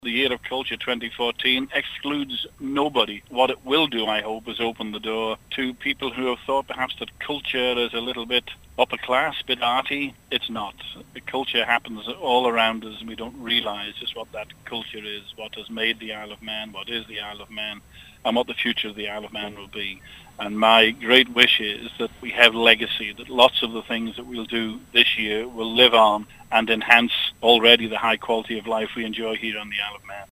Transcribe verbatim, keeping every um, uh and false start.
The Year of Culture twenty fourteen excludes nobody. What it will do, I hope, is open the door to people who have thought perhaps that culture is a little bit upper class, a bit arty. It's not. The culture happens all around us and we don't realise just what that culture is, what has made the Isle of Man, what is the Isle of Man, and what the future of the Isle of Man will be. And my great wish is that we have legacy, that lots of the things that we'll do this year will live on and enhance already the high quality of life we enjoy here on the Isle of Man.